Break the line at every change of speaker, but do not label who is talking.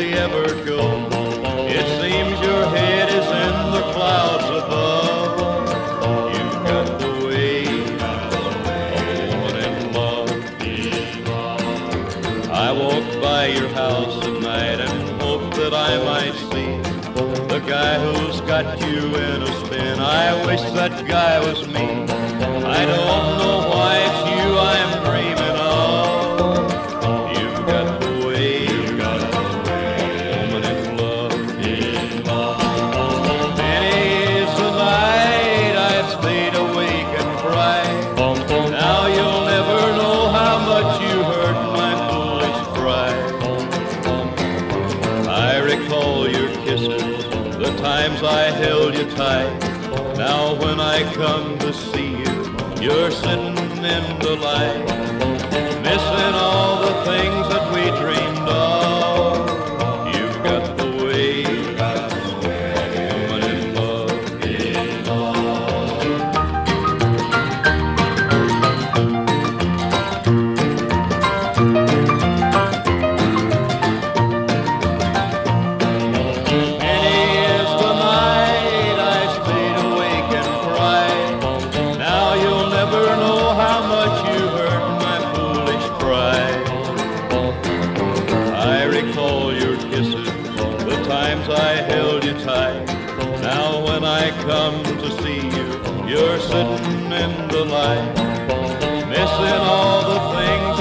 hardly ever go. It seems your head is in the clouds above. You've got the way of a woman in love. I walk by your house at night and hope that I might see the guy who's got you in a spin. I wish that guy was me. I don't know why it's you I'm dreaming of. You've got the way of a woman in love. Many's the night I've stayed awake and cried. Now you'll never know how much you hurt my foolish pride. I recall your kisses, the times I held you tight. Now when I come to see you, you're sitting in the light, missing all the things that we dreamed of. You've got the way of a woman in love. I held you tight. Now when I come to see you, you're sitting in the light, missing all the things